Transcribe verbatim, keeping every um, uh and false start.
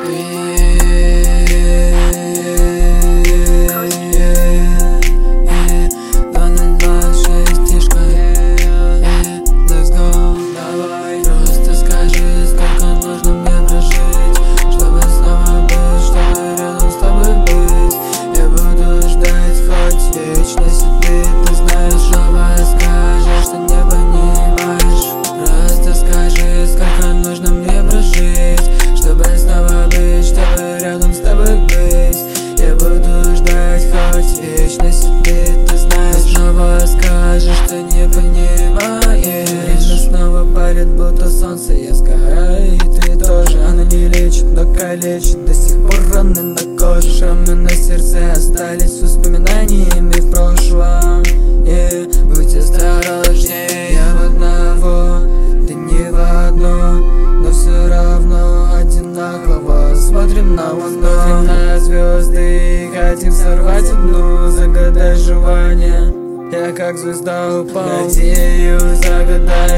Будто солнце, я сгораю, и ты тоже. Она не лечит, но калечит. До сих пор раны на коже, шрамы на сердце остались воспоминаниями в прошлом. yeah. Будь осторожнее, я в одного, ты не в одно, но все равно одинаково. Смотрим на луну, смотрим на звезды и хотим сорвать одну. Загадай желание, я как звезда упал, надеюсь, загадай.